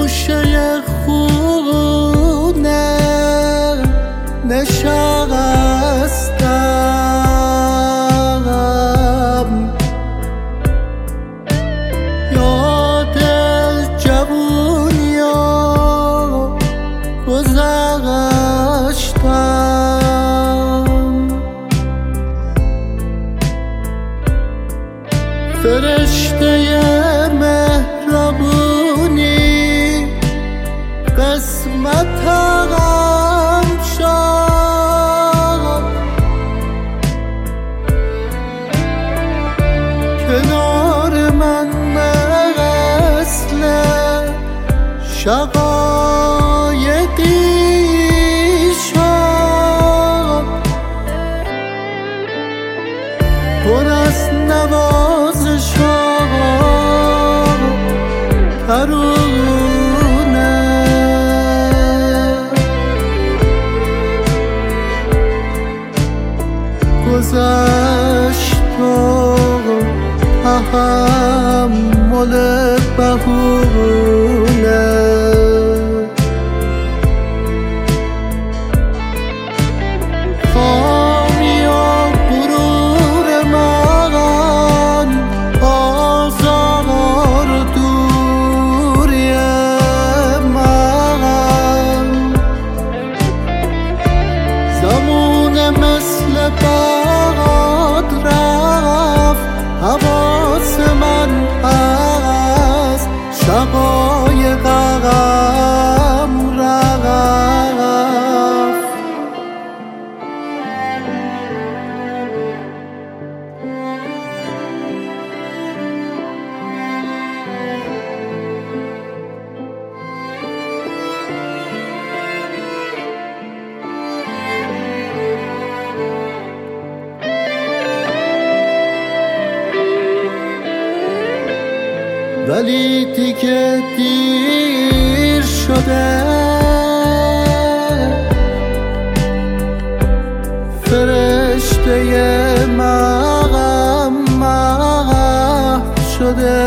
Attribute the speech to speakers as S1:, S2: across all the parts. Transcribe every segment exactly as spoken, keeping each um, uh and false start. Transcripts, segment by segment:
S1: گوشه خونه نشستم، یاد جوونیا گذشتم. فرشته مهربونی قسمتم شد، کنار من مثل شقایقی شد، پر از نوازش ترونه، گذشت و تحمل بهونه. خامی و غرور من، آزار و دوری من، زمون مثل باد رفت، حواس من از شقایقم رفت. ولی دیگه دیر شده، فرشته مغم محو شده،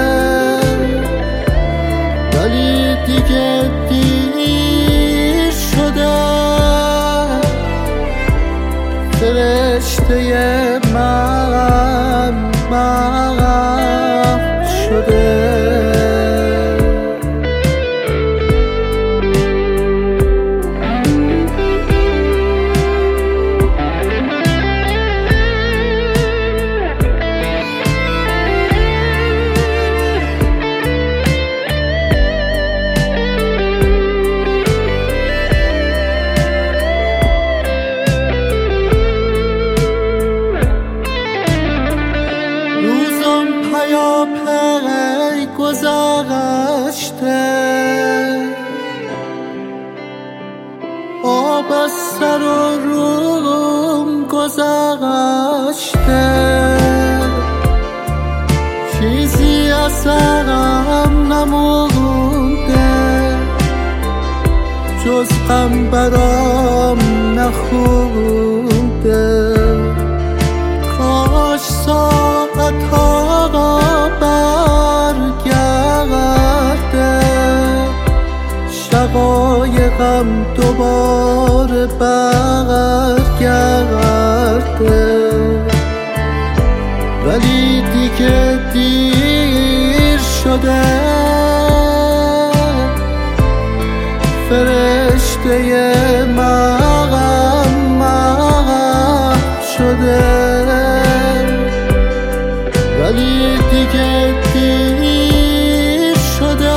S1: ولی دیگه دیر شده، فرشته مغم محو شده. روزم پیاپی گذشته، آب از سر و روم گذشته، چیزی از سرم نمونده، جز غم برام نخونده. کاش ساعتها برگرده، شقایقم دوباره برگرده، ولی دیگه دیر شده، فرشته مغم محو شده، ولی دیگه دیر شده،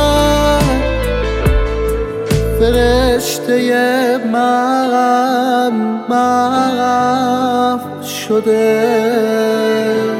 S1: فرشته مغم محو شده.